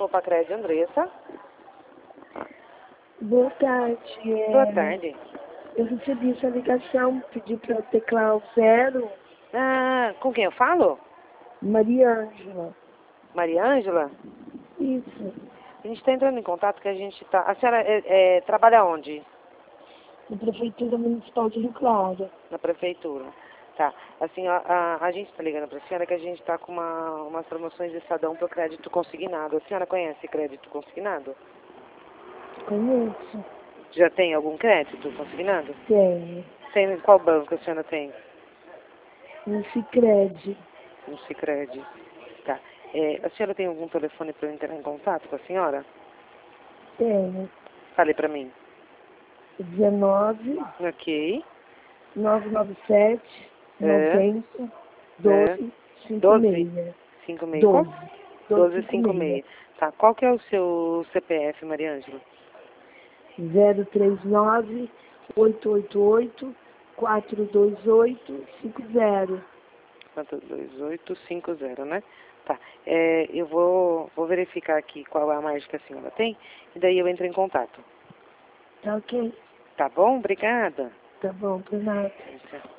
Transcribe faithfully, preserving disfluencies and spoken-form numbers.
Opa Crédito, Andressa. Boa tarde. É, Boa tarde. Eu recebi essa ligação, pedi para teclar o zero. Ah, com quem eu falo? Maria Ângela. Maria Ângela? Isso. A gente está entrando em contato que a gente está... A senhora é, é, trabalha onde? Na Prefeitura Municipal de Rio Claro. Na prefeitura. Tá. Assim, a, a, a gente está ligando para a senhora que a gente está com uma, umas promoções de Estadão para o crédito consignado. A senhora conhece crédito consignado? Conheço. Já tem algum crédito consignado? Tenho. Tem, qual banco a senhora tem? No Sicredi. No Sicredi. Tá. É, a senhora tem algum telefone para eu entrar em contato com a senhora? Tenho. Fale para mim. dezenove, Ok. novecentos e noventa e sete, É. noventa, É. doze, cinquenta e doze? seis. cinco seis. Qual? doze. doze, doze, cinco seis. Tá. Qual que é o seu C P F, Maria Ângela? zero três nove, oito oito oito, quatro dois oito, cinco zero. quatro dois oito cinco zero, né? Tá. É, eu vou, vou verificar aqui qual é a margem que a senhora tem e daí eu entro em contato. Tá ok? Tá bom? Obrigada. Tá bom, por nada. Tchau.